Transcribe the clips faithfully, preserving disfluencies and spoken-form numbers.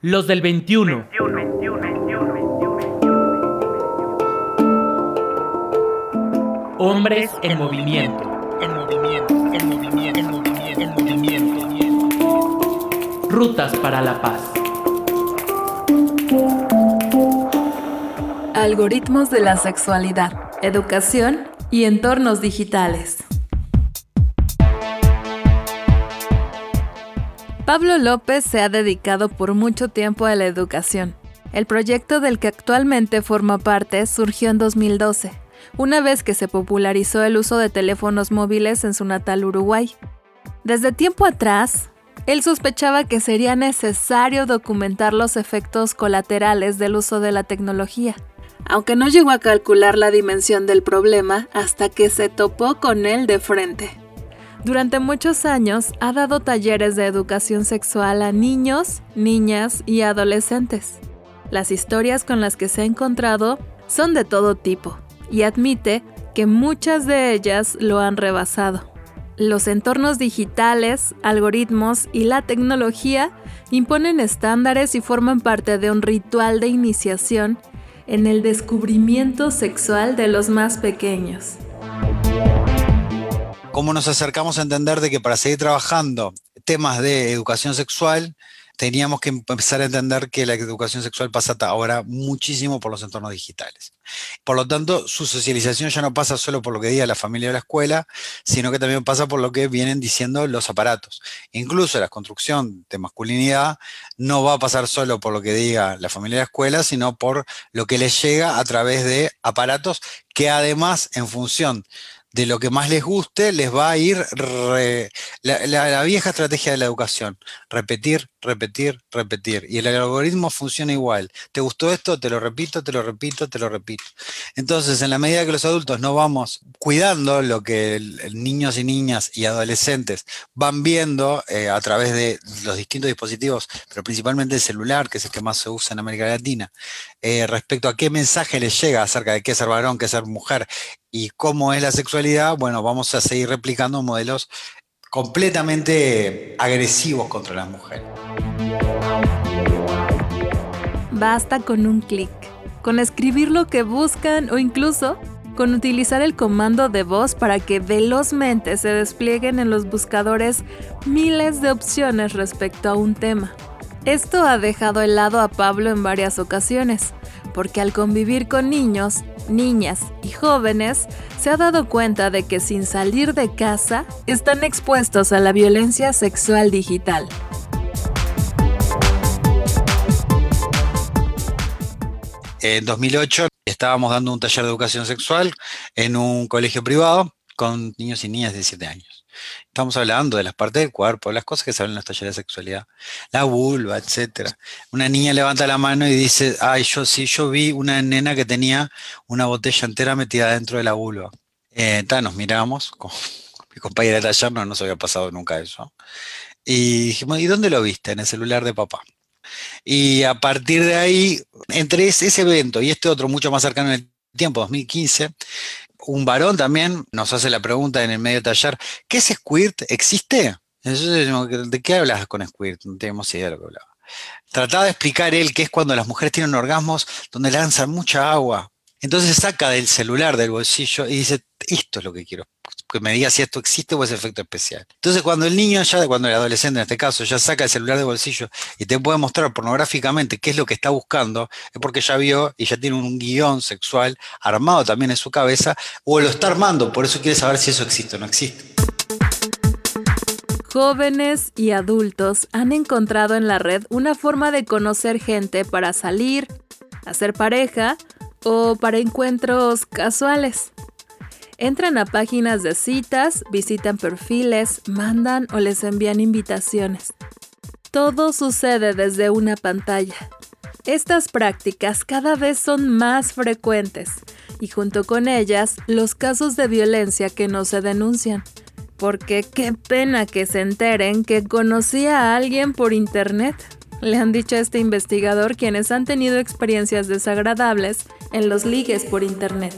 Los del veintiuno. Hombres en movimiento. En movimiento, en movimiento, en movimiento, en movimiento. Rutas para la paz. Algoritmos de la sexualidad, educación y entornos digitales. Pablo López se ha dedicado por mucho tiempo a la educación. El proyecto del que actualmente forma parte surgió en dos mil doce, una vez que se popularizó el uso de teléfonos móviles en su natal Uruguay. Desde tiempo atrás, él sospechaba que sería necesario documentar los efectos colaterales del uso de la tecnología, aunque no llegó a calcular la dimensión del problema hasta que se topó con él de frente. Durante muchos años ha dado talleres de educación sexual a niños, niñas y adolescentes. Las historias con las que se ha encontrado son de todo tipo y admite que muchas de ellas lo han rebasado. Los entornos digitales, algoritmos y la tecnología imponen estándares y forman parte de un ritual de iniciación en el descubrimiento sexual de los más pequeños. ¿Cómo nos acercamos a entender de que para seguir trabajando temas de educación sexual, teníamos que empezar a entender que la educación sexual pasa ahora muchísimo por los entornos digitales? Por lo tanto, su socialización ya no pasa solo por lo que diga la familia o la escuela, sino que también pasa por lo que vienen diciendo los aparatos. Incluso la construcción de masculinidad no va a pasar solo por lo que diga la familia y la escuela, sino por lo que les llega a través de aparatos que además, en función de lo que más les guste, les va a ir re, la, la, la vieja estrategia de la educación: repetir, repetir, repetir. Y el algoritmo funciona igual. ¿Te gustó esto? Te lo repito, te lo repito, te lo repito. Entonces, en la medida que los adultos no vamos cuidando lo que el, el niños y niñas y adolescentes van viendo eh, a través de los distintos dispositivos, pero principalmente el celular, que es el que más se usa en América Latina, eh, respecto a qué mensaje les llega acerca de qué es ser varón, qué es ser mujer, y cómo es la sexualidad, bueno, vamos a seguir replicando modelos completamente agresivos contra las mujeres. Basta con un clic, con escribir lo que buscan o incluso con utilizar el comando de voz para que velozmente se desplieguen en los buscadores miles de opciones respecto a un tema. Esto ha dejado helado a Pablo en varias ocasiones, porque al convivir con niños, niñas y jóvenes, se ha dado cuenta de que sin salir de casa están expuestos a la violencia sexual digital. En dos mil ocho estábamos dando un taller de educación sexual en un colegio privado con niños y niñas de diecisiete años. Estamos hablando de las partes del cuerpo, las cosas que se hablan en los talleres de sexualidad, la vulva, etcétera. Una niña levanta la mano y dice: ay, yo sí, yo vi una nena que tenía una botella entera metida dentro de la vulva. Eh, ta, nos miramos, con mi compañera de taller no nos había pasado nunca eso. Y dijimos: ¿y dónde lo viste? En el celular de papá. Y a partir de ahí, entre ese, ese evento y este otro mucho más cercano en el tiempo, dos mil quince, un varón también nos hace la pregunta en el medio taller: ¿qué es squirt? ¿Existe? Entonces, ¿de qué hablas con squirt? No tenemos idea de lo que hablaba. Trataba de explicar él que es cuando las mujeres tienen orgasmos donde lanzan mucha agua. Entonces saca del celular del bolsillo y dice: esto es lo que quiero, que me diga si esto existe o es efecto especial. Entonces cuando el niño, ya cuando el adolescente en este caso, ya saca el celular del bolsillo y te puede mostrar pornográficamente qué es lo que está buscando, es porque ya vio y ya tiene un guión sexual armado también en su cabeza, o lo está armando, por eso quiere saber si eso existe o no existe. Jóvenes y adultos han encontrado en la red una forma de conocer gente para salir, hacer pareja o para encuentros casuales. Entran a páginas de citas, visitan perfiles, mandan o les envían invitaciones. Todo sucede desde una pantalla. Estas prácticas cada vez son más frecuentes y junto con ellas los casos de violencia que no se denuncian. Porque qué pena que se enteren que conocía a alguien por internet, le han dicho a este investigador quienes han tenido experiencias desagradables en los ligues por internet.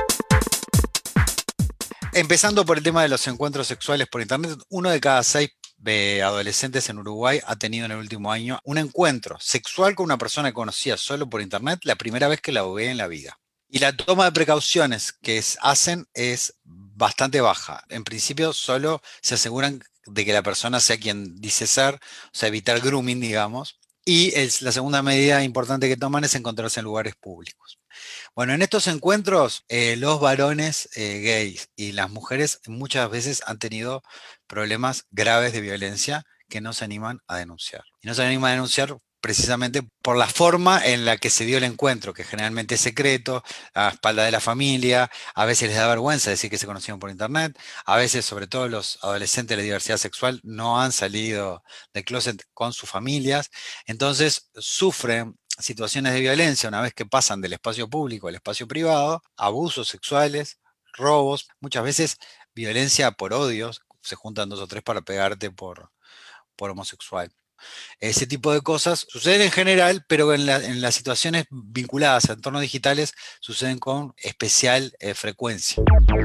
Empezando por el tema de los encuentros sexuales por internet, uno de cada seis de adolescentes en Uruguay ha tenido en el último año un encuentro sexual con una persona que conocía solo por internet la primera vez que la ve en la vida. Y la toma de precauciones que hacen es bastante baja. En principio solo se aseguran de que la persona sea quien dice ser, o sea, evitar grooming, digamos. Y es, la segunda medida importante que toman es encontrarse en lugares públicos. Bueno, en estos encuentros, eh, los varones eh, gays y las mujeres muchas veces han tenido problemas graves de violencia que no se animan a denunciar. Y no se animan a denunciar precisamente por la forma en la que se dio el encuentro, que generalmente es secreto, a espalda de la familia, a veces les da vergüenza decir que se conocieron por internet, a veces, sobre todo los adolescentes de la diversidad sexual, no han salido del closet con sus familias, entonces sufren situaciones de violencia una vez que pasan del espacio público al espacio privado, abusos sexuales, robos, muchas veces violencia por odios, se juntan dos o tres para pegarte por, por homosexual. Ese tipo de cosas suceden en general, pero en, la, en las situaciones vinculadas a entornos digitales suceden con especial eh, frecuencia.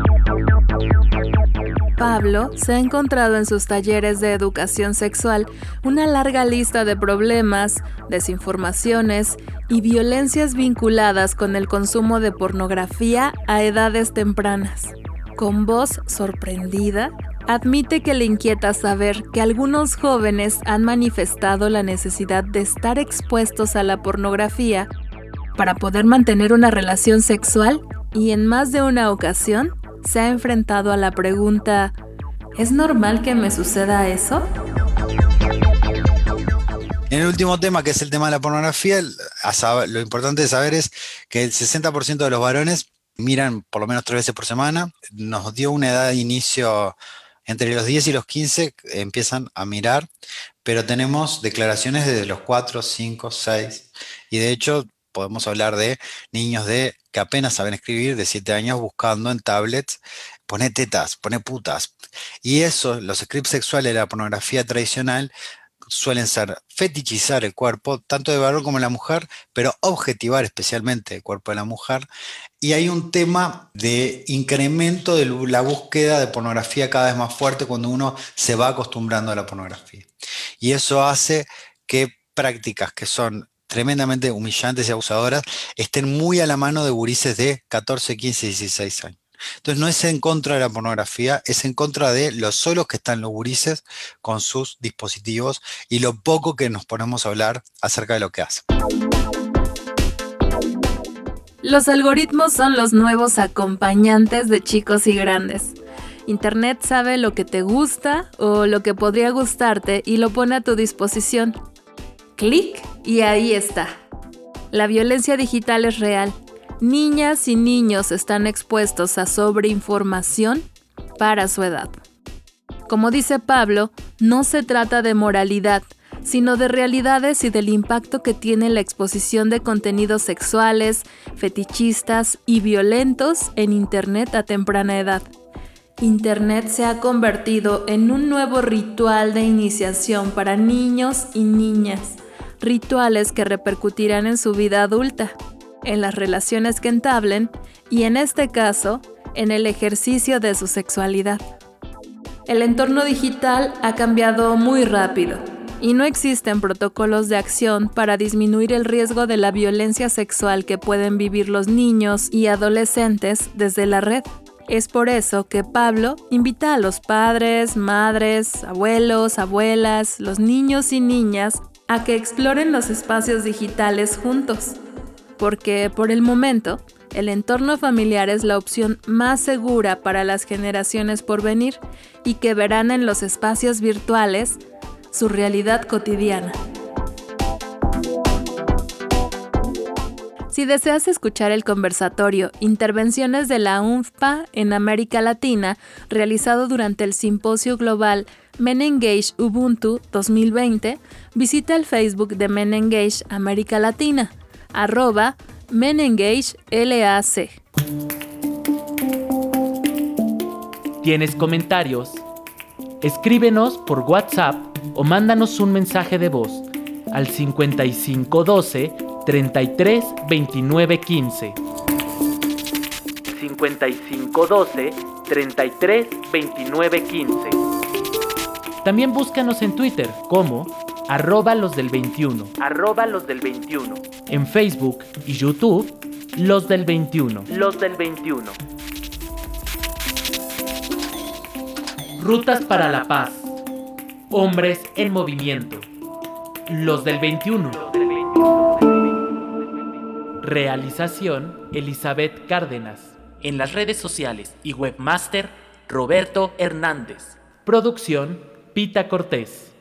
Pablo se ha encontrado en sus talleres de educación sexual una larga lista de problemas, desinformaciones y violencias vinculadas con el consumo de pornografía a edades tempranas. Con voz sorprendida, admite que le inquieta saber que algunos jóvenes han manifestado la necesidad de estar expuestos a la pornografía para poder mantener una relación sexual y en más de una ocasión se ha enfrentado a la pregunta: ¿es normal que me suceda eso? En el último tema, que es el tema de la pornografía, lo importante de saber es que el sesenta por ciento de los varones miran por lo menos tres veces por semana. Nos dio una edad de inicio entre los diez y los quince, empiezan a mirar, pero tenemos declaraciones desde los cuatro, cinco, seis, y de hecho podemos hablar de niños de que apenas saben escribir, de siete años, buscando en tablets, pone tetas, pone putas. Y eso, los scripts sexuales de la pornografía tradicional suelen ser fetichizar el cuerpo, tanto de varón como de la mujer, pero objetivar especialmente el cuerpo de la mujer. Y hay un tema de incremento de la búsqueda de pornografía cada vez más fuerte cuando uno se va acostumbrando a la pornografía. Y eso hace que prácticas que son tremendamente humillantes y abusadoras estén muy a la mano de gurises de catorce, quince, dieciséis años. Entonces no es en contra de la pornografía, es en contra de los solos que están los gurises con sus dispositivos y lo poco que nos ponemos a hablar acerca de lo que hacen. Los algoritmos son los nuevos acompañantes de chicos y grandes. Internet sabe lo que te gusta o lo que podría gustarte y lo pone a tu disposición. Clic y ahí está. La violencia digital es real. Niñas y niños están expuestos a sobreinformación para su edad. Como dice Pablo, no se trata de moralidad, sino de realidades y del impacto que tiene la exposición de contenidos sexuales, fetichistas y violentos en Internet a temprana edad. Internet se ha convertido en un nuevo ritual de iniciación para niños y niñas, rituales que repercutirán en su vida adulta, en las relaciones que entablen y, en este caso, en el ejercicio de su sexualidad. El entorno digital ha cambiado muy rápido y no existen protocolos de acción para disminuir el riesgo de la violencia sexual que pueden vivir los niños y adolescentes desde la red. Es por eso que Pablo invita a los padres, madres, abuelos, abuelas, los niños y niñas a que exploren los espacios digitales juntos. Porque, por el momento, el entorno familiar es la opción más segura para las generaciones por venir y que verán en los espacios virtuales su realidad cotidiana. Si deseas escuchar el conversatorio Intervenciones de la U N F P A en América Latina, realizado durante el Simposio Global Men Engage Ubuntu dos mil veinte, visita el Facebook de Men Engage América Latina, arroba Men Engage L A C. ¿Tienes comentarios? Escríbenos por WhatsApp o mándanos un mensaje de voz al cincuenta y cinco doce, treinta y tres, veintinueve, quince. cincuenta y cinco doce, treinta y tres, veintinueve, quince. También búscanos en Twitter como arroba los del veintiuno, arroba los del veintiuno. En Facebook y YouTube, Los del veintiuno. Los del veintiuno. Rutas para la paz. Hombres en movimiento. Los del veintiuno. Realización Elizabeth Cárdenas. En las redes sociales y webmaster Roberto Hernández. Producción Pita Cortés.